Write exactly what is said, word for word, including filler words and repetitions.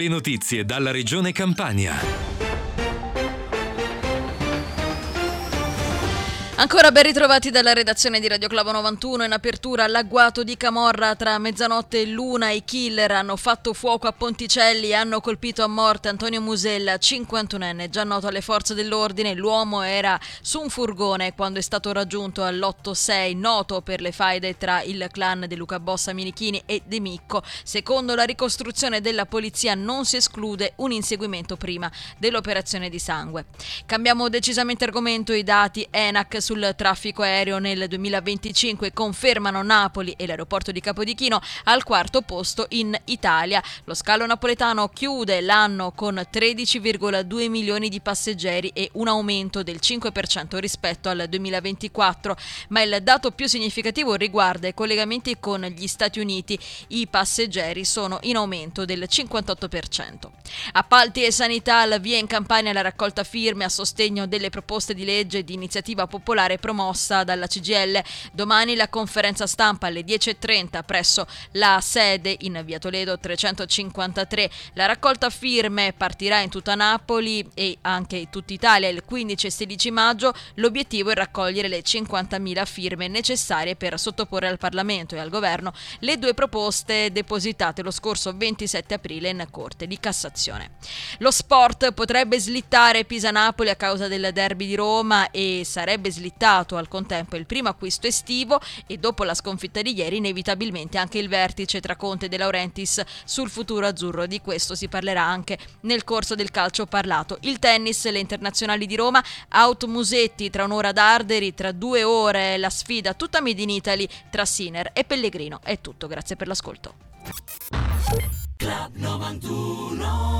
le notizie dalla regione Campania. Ancora ben ritrovati dalla redazione di Radio Clavo novantuno. In apertura all'agguato di Camorra tra mezzanotte e l'una i killer hanno fatto fuoco a Ponticelli e hanno colpito a morte Antonio Musella, cinquantunenne, già noto alle forze dell'ordine. L'uomo era su un furgone quando è stato raggiunto all'otto sei, noto per le faide tra il clan di Luca Bossa Minichini e De Micco. Secondo la ricostruzione della polizia non si esclude un inseguimento prima dell'operazione di sangue. Cambiamo decisamente argomento. I dati ENAC sul traffico aereo nel duemilaventicinque confermano Napoli e l'aeroporto di Capodichino al quarto posto in Italia. Lo scalo napoletano chiude l'anno con tredici virgola due milioni di passeggeri e un aumento del cinque per cento rispetto al duemilaventiquattro, ma il dato più significativo riguarda i collegamenti con gli Stati Uniti. I passeggeri sono in aumento del cinquantotto per cento. Appalti e sanità, al via in Campania la raccolta firme a sostegno delle proposte di legge di iniziativa popolare promossa dalla C G I L. Domani la conferenza stampa alle dieci e trenta presso la sede in via Toledo trecentocinquantatré. La raccolta firme partirà in tutta Napoli e anche in tutta Italia il quindici e sedici maggio. L'obiettivo è raccogliere le cinquantamila firme necessarie per sottoporre al Parlamento e al Governo le due proposte depositate lo scorso ventisette aprile in Corte di Cassazione. Lo sport: potrebbe slittare Pisa-Napoli a causa del derby di Roma e sarebbe slittato al contempo il primo acquisto estivo, e dopo la sconfitta di ieri inevitabilmente anche il vertice tra Conte e De Laurentiis sul futuro azzurro. Di questo si parlerà anche nel corso del calcio parlato. Il tennis, le internazionali di Roma, Auto Musetti tra un'ora ad Arderi, tra due ore la sfida tutta made in Italy tra Sinner e Pellegrino. È tutto, grazie per l'ascolto. Club novantuno